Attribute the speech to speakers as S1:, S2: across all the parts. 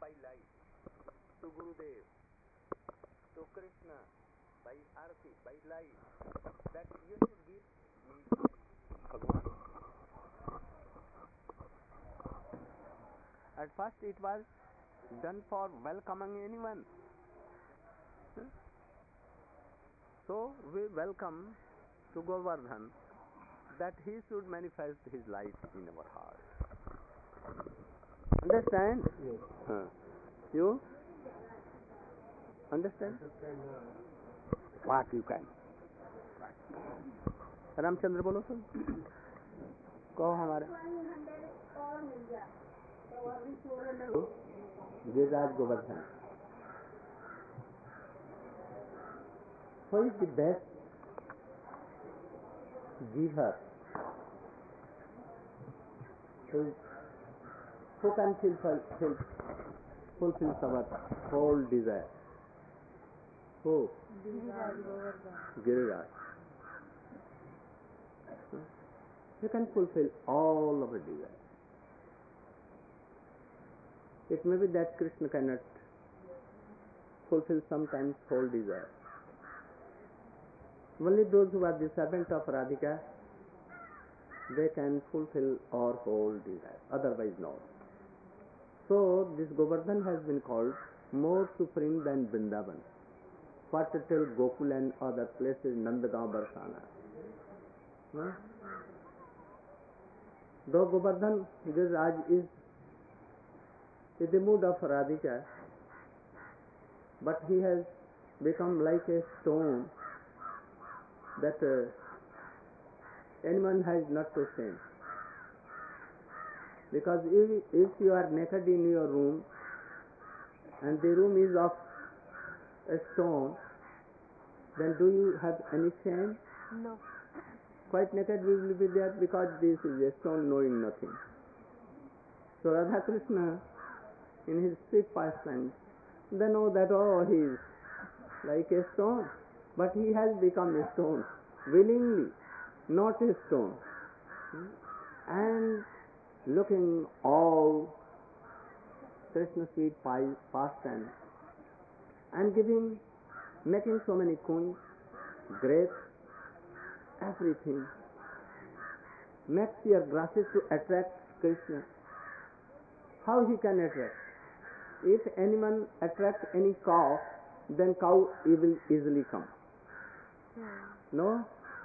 S1: by light to Gurudev, to Krishna by arati, by light, that you should give me Bhagwan. At first it was done for welcoming anyone. So we welcome to Govardhan that he should manifest his light in our heart. Understand?
S2: Yes.
S1: You understand? What you can? Ramchandra बोलो तुम कहो हमारे Giriraj Govardhan. Who is the best giver? Who can fulfill our whole desire? Who? Giriraj. You can fulfill all of our desire. It may be that Krishna cannot fulfill sometimes whole desire. Only those who are the servant of Radhika, they can fulfill our whole desire, otherwise not. So this Govardhan has been called more supreme than Vrindavan. What to tell Gokul and other places, Nandagaon, Barsana. Though Govardhan Giriraj is in the mood of Radhika, but he has become like a stone that anyone has not to shame. Because if you are naked in your room and the room is of a stone, then do you have any shame?
S3: No.
S1: Quite naked we will be there because this is a stone knowing nothing. So Radha Krishna in his sweet pastimes, they know that he is like a stone, but he has become a stone willingly, not a stone. And looking all Krishna's sweet pastimes and making so many queens, grapes, everything, makes your grasses to attract Krishna. How he can attract? If anyone attracts any cow, then cow will easily come. No?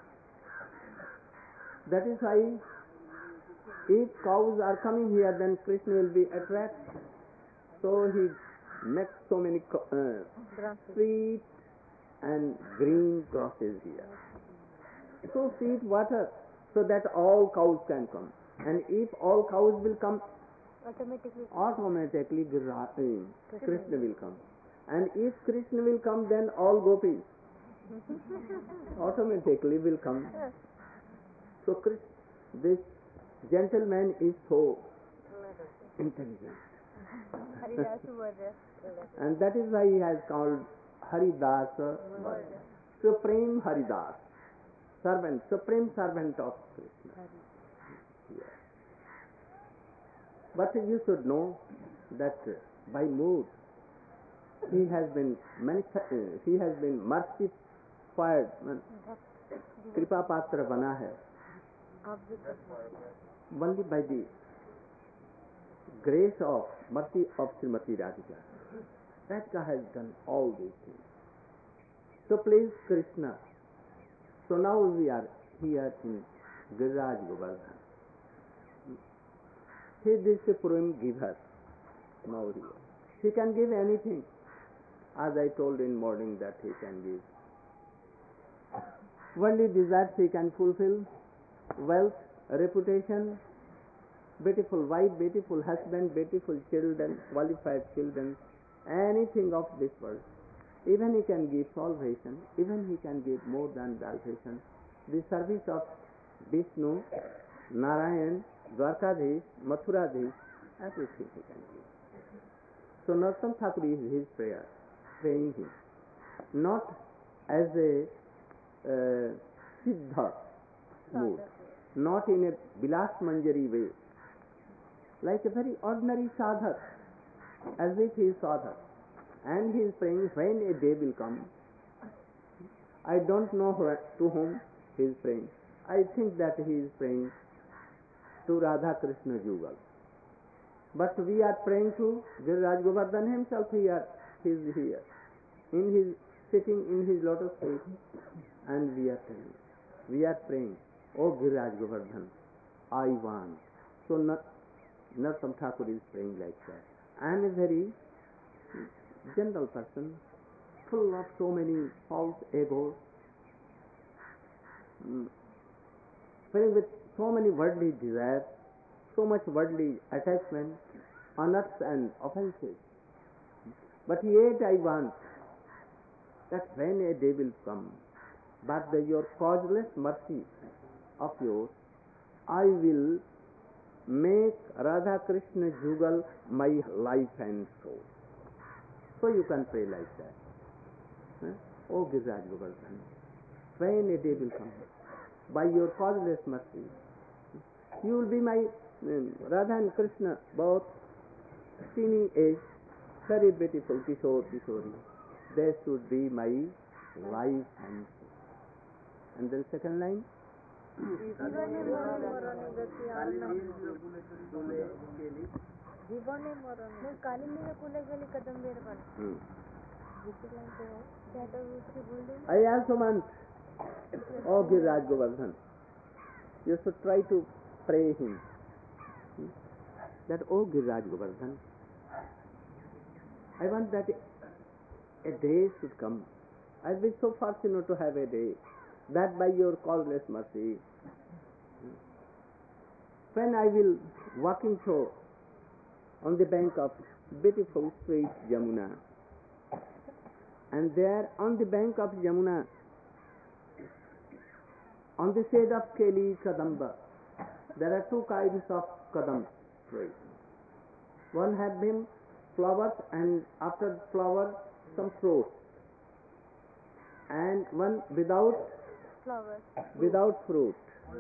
S1: That is why if cows are coming here, then Krishna will be attracted. So he makes so many sweet and green grasses here. So sweet water, so that all cows can come. And if all cows will come, automatically Krishna will come. And if Krishna will come, then all gopis automatically will come. So this gentleman is so intelligent. And that is why he has called Haridasa, Supreme Haridas, servant, supreme servant of Krishna. Yes. But you should know that by mood he has been mercy fired, Kripa Patra bana hai. Only by the grace of mercy of Srimati Radhika. Radhika has done all these things. So please Krishna. So now we are here in Giriraj Govardhan. He is the supreme giver. Now he can give anything. As I told in morning that he can give. Only desires he can fulfill. Wealth, reputation, beautiful wife, beautiful husband, beautiful children, qualified children, anything of this world. Even he can give salvation, even he can give more than salvation. The service of Vishnu, Narayan, Dwarkadhish, Mathuradish, everything he can give. So Narottam Thakur is his prayer, praying him. Not as a Siddha mood, not in a Bilas Manjari way, like a very ordinary sadhak. as if he saw her. And he is praying, when a day will come. I don't know to whom he is praying. I think that he is praying to Radha Krishna Jugal. But we are praying to Giriraj Govardhan himself. He is here, sitting in his lotus feet, and we are praying, O Giriraj Govardhan, I want. So Narottam Thakur is praying like that. I am a very gentle person, full of so many false egos, filled with so many worldly desires, so much worldly attachment, honors and offenses. But yet I want that when a day will come, but your causeless mercy of yours, I will make Radha Krishna Jugal my life and soul. So you can pray like that. O Giriraj Govardhan, when a day will come, by your causeless mercy, you will be my Radha and Krishna, both teeny age, very beautiful Kishori. They should be my life and soul. And then second line. I also want, O Giriraj Govardhan, you should try to pray him. That, O Giriraj Govardhan, I want that a day should come. I'll be so fortunate to have a day, that by your causeless mercy, when I will walking through on the bank of beautiful sweet Yamuna, and there on the bank of Yamuna, on the shade of Keli Kadamba, there are two kinds of Kadam trees. One has been flowers, and after flower some fruit, and one without
S2: flowers,
S1: without fruit.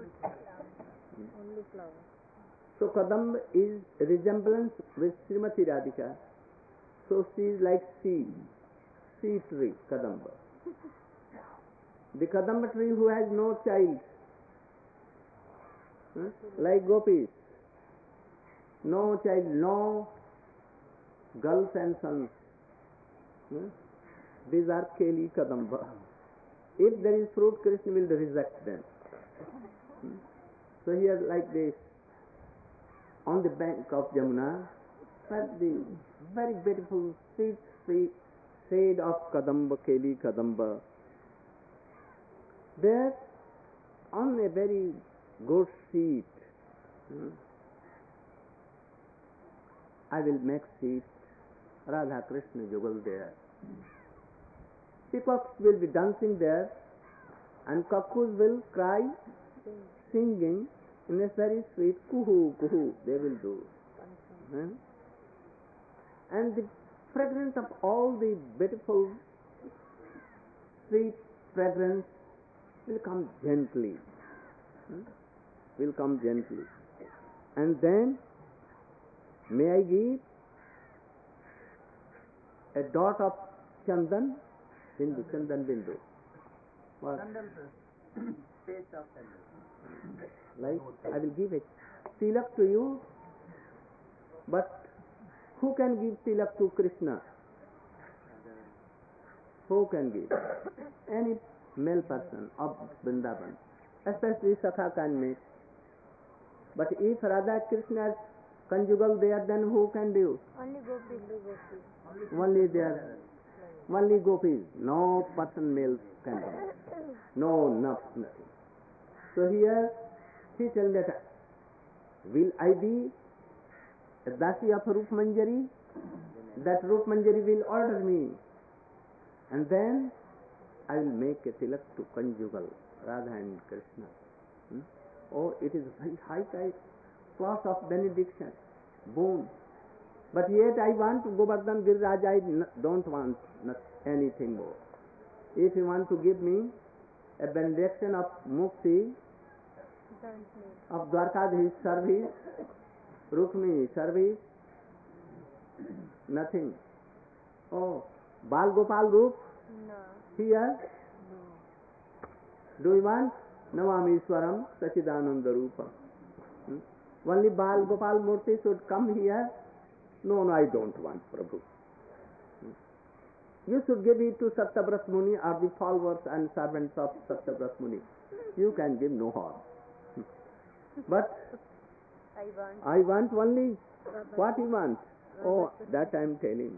S2: Only flowers.
S1: So Kadamba is resemblance with Srimati Radhika. So she is like sea tree, Kadamba. The Kadamba tree who has no child, like gopis, no child, no girls and sons. These are Keli Kadamba. If there is fruit, Krishna will reject them. So here like this, on the bank of Yamuna, the very beautiful sweet shade of Kadamba, Keli Kadamba. There, on a very good seat, I will make seat Radha Krishna Jugal there. Peacocks will be dancing there, and cuckoos will cry, singing in a very sweet kuhu kuhu. They will do, and the fragrance of all the beautiful sweet fragrance will come gently. And then may I give a dot of chandan bindu. What?
S3: Taste of sandal.
S1: Like I will give a tilak to you, but who can give tilak to Krishna? Who can give? Any male person of Vrindavan, especially Sakha can make. But if Radha Krishna conjugal there, then who can do?
S2: Only gopis.
S1: Only there. Only gopis. No person male can do. No, nothing. So here he tells that, will I be a dasi of Rup Manjari? That Rup Manjari will order me, and then I will make a tilak to conjugal Radha and Krishna. Oh, it is very high type class of benediction, boon. But yet I want Govardhan Giriraj, I don't want anything more. If you want to give me a benediction of Mukti, of Dwarkadhish service, Rukmini service, Nothing. Oh, Bal Gopal Roop
S2: No.
S1: here. Do you want? Namamishwaram Sachidananda Rupam. Only Bal Gopal Murti should come here. No, I don't want, Prabhu. You should give it to Satyavrat Muni or the followers and servants of Satyavrat Muni. You can give no harm. But I want only what you want. Oh, that I am telling.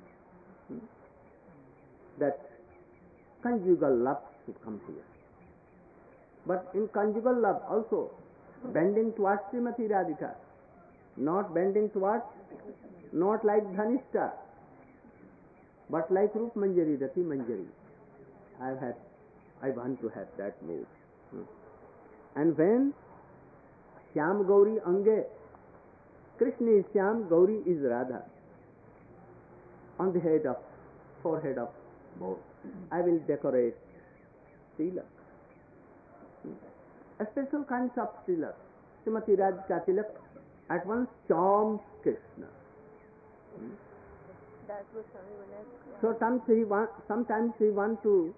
S1: That conjugal love should come here. But in conjugal love also, bending towards Srimati Radhika, not bending towards, not like Dhanishta, but like Rup Manjari, Rati Manjari. I want to have that mood. And when Shyam Gauri Ange, Krishna is Shyam, Gauri is Radha, on the forehead of both, I will decorate tilak. A special kind of tilak. Srimati Radhika tilak at once charms Krishna.
S2: That was Swami Vinay.
S1: So sometimes he want to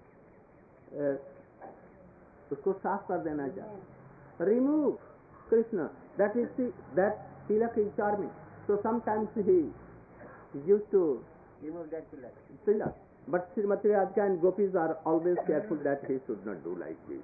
S1: उसको साफ कर देना चाहिए. Remove Krishna. That tilak is charming. So sometimes he used to
S3: Remove that tilak.
S1: tilak. But Srimati Radhika and gopis are always careful that he should not do like this.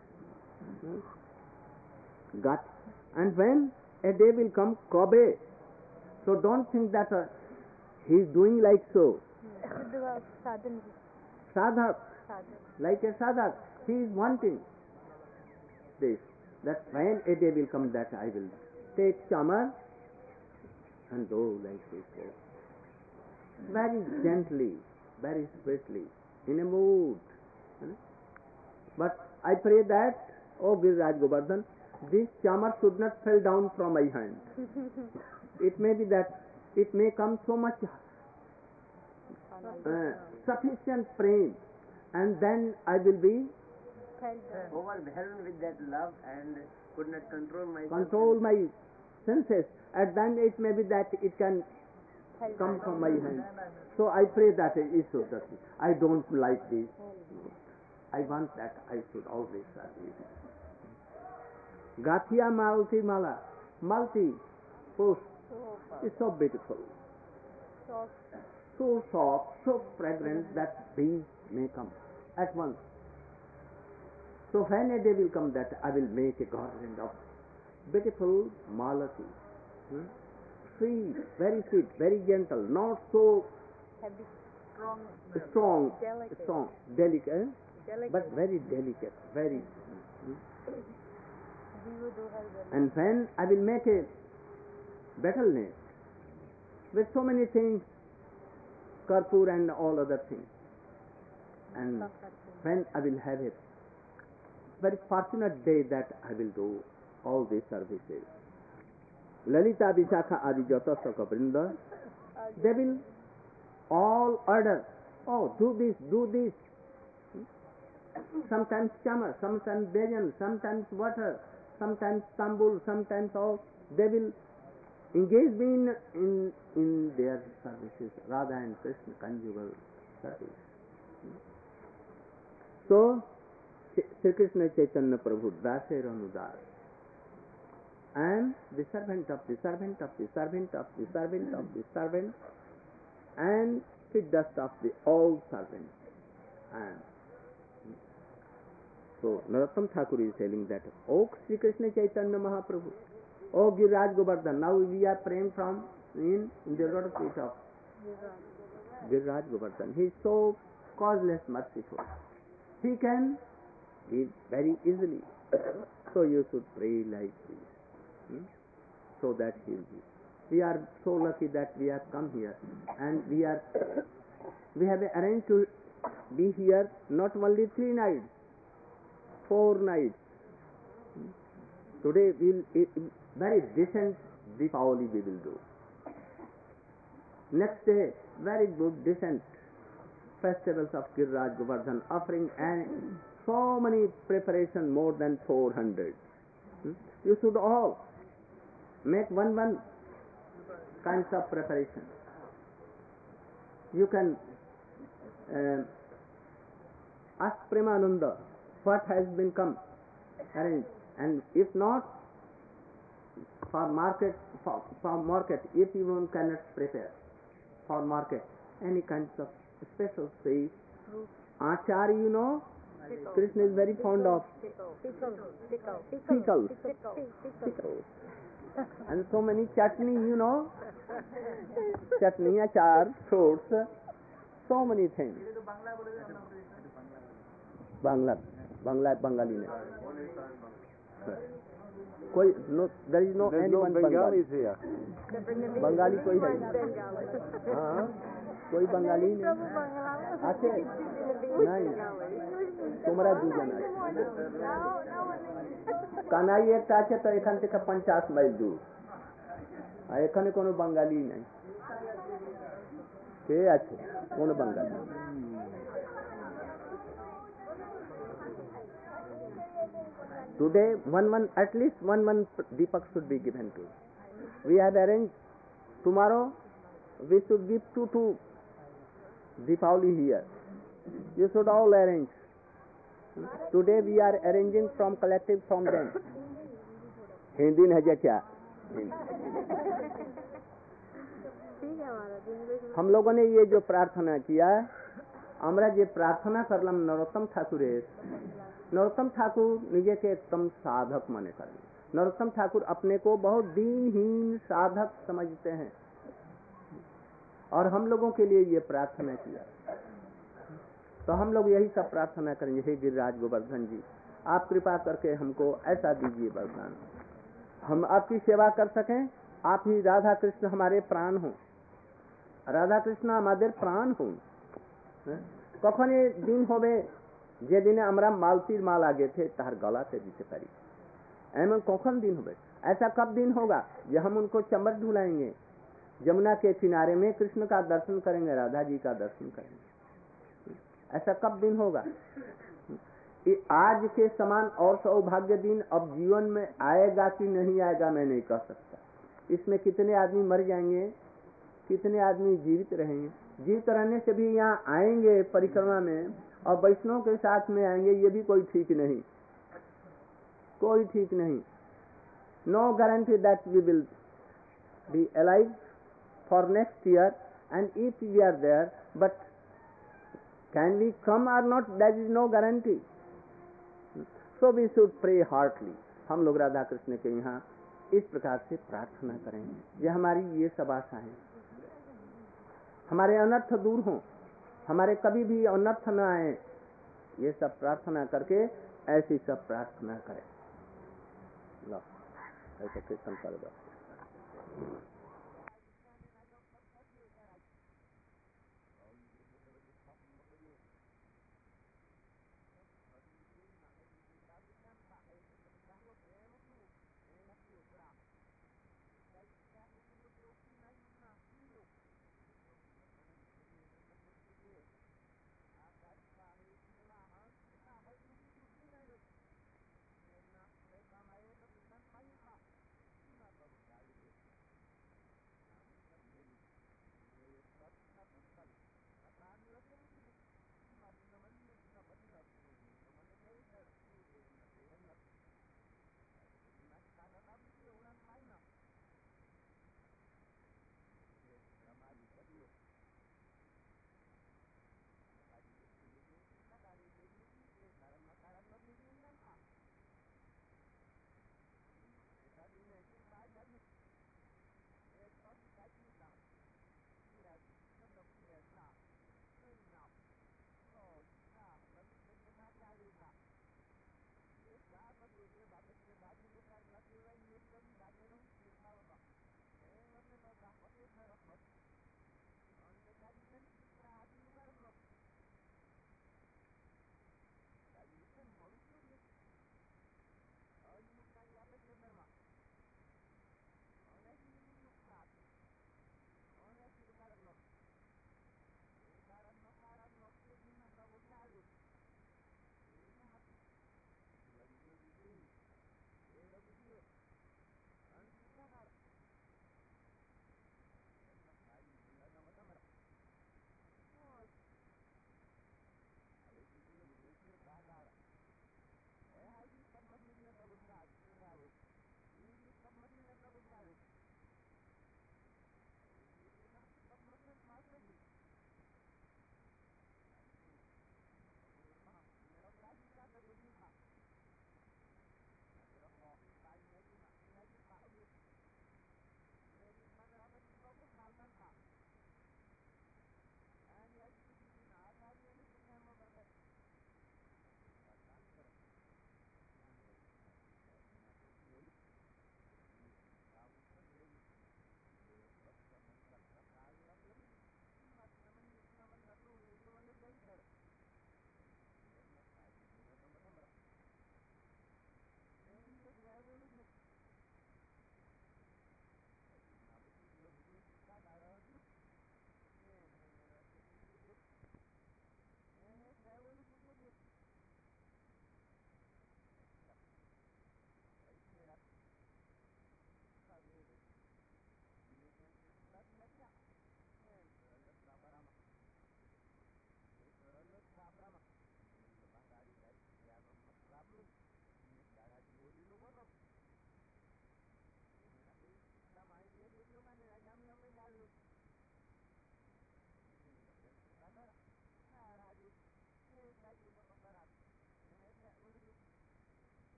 S1: Got? And when a day will come, Kabe. So don't think that he is doing like so.
S2: Sadhan.
S1: Sadhak, like a sadhak, he is wanting this. That when a day will come that I will take chamar and go like this. Very gently, very sweetly, in a mood. But I pray that, oh Giriraj Govardhan, this chamar should not fall down from my hand. It may be that it may come so much sufficient praying, and then I will be
S3: overwhelmed with that love and could not control myself.
S1: control my senses, and then it may be that it can come from my hand. So I pray that Ishwadati, I don't like this. I want that I should always have it. Gathia Malti Mala, Malti Push is so beautiful, so soft, so fragrant that bees may come at once. So when a day will come that I will make a garland of beautiful malati, sweet, very gentle, not so strong, delicate, but very delicate, very. And when I will make a betel nest with so many things, karpur and all other things, and when I will have a very fortunate day that I will do all these services. Lalita, Vishakha, Adi, Jata, Saka, Vrinda, they will all order, oh, do this. Sometimes chamar, sometimes bhajan, sometimes water, sometimes tambul, sometimes all. They will engage me in their services, Radha and Krishna conjugal service. So, Sri Krishna Chaitanya Prabhu, Daser Anudar, and the servant of the servant of the servant of the servant of the servant, and the dust of the all servants. And so Narottam Thakur is telling that, O Sri Krishna Chaitanya Mahaprabhu, O Giriraj Govardhan, now we are praying from in the lotus feet of Giriraj Govardhan. He is so causeless merciful. He can give very easily. So you should pray like this, so that he will give. We are so lucky that we have come here, and we have arranged to be here not only 3 nights, 4 nights. Today very decent Deepavali we will do. Next day, very good decent festivals of Giriraj Govardhan, offering and so many preparation, more than 400. You should all make one kinds of preparation. You can ask Premananda what has been come arranged, and if not, for market, if you cannot prepare for market any kinds of special sweet, achar, you know, Krishna is very fond of pickles, and so many chutney, you know, chutney, achar, fruits, so many things. Bengali name. No, there is no anyone Bengali
S4: here.
S1: Bengali कोई है हाँ कोई बंगाली नहीं आते नहीं तुम्हारा दूजन আছে কানাই একটা আছে তো এখান থেকে 50 মাইল দূর আর এখানে কোনো বাঙালি নাই কে আছে কোন বাঙালি Today, at least one Deepak should be given to. We have arranged. Tomorrow, we should give two Deepavali here. You should all arrange. Today, we are arranging from collective from them. Hindi नहीं है क्या? हम लोगों ने ये जो प्रार्थना किया, আমরা যে প্রার্থনা করলাম নরোত্তম ঠাকুরের नरोत्तम ठाकुर निजे के एकदम साधक माने करें नरोत्तम ठाकुर अपने को बहुत दीनहीन साधक समझते हैं और हम लोगों के लिए ये प्रार्थना किया तो हम लोग यही सब प्रार्थना करेंगे हे गिरिराज गोवर्धन जी आप कृपा करके हमको ऐसा दीजिए वरदान हम आपकी सेवा कर सकें आप ही राधा कृष्ण हमारे प्राण हो राधा कृष्ण हमारे प्राण हो कखने दिन होवे যেদিনে আমরা मालतीर माल आगे थे तार गलाते दिते पारी एमन कौन दिन होगा ऐसा कब दिन होगा जब हम उनको चंबल ढुलाएंगे जमुना के किनारे में कृष्ण का दर्शन करेंगे राधा जी का दर्शन करेंगे ऐसा कब दिन होगा आज के समान और सौभाग्य दिन अब जीवन में आएगा कि नहीं आएगा मैं नहीं कह सकता इसमें कितने आदमी मर जाएंगे कितने आदमी जीवित रहेंगे जीवित रहने से भी यहाँ आएंगे परिक्रमा में और वैष्णव के साथ में आएंगे ये भी कोई ठीक नहीं no guarantee that we will be alive for next year and if we are there but can we come are not that is no guarantee so we should pray heartly हम लोग राधा कृष्ण के यहाँ इस प्रकार से प्रार्थना करें ये हमारी ये सब आशाएं हमारे अनर्थ दूर हों हमारे कभी भी अनर्थ न आए ये सब प्रार्थना करके ऐसी सब प्रार्थना करें लो ऐसे कीर्तन कर दो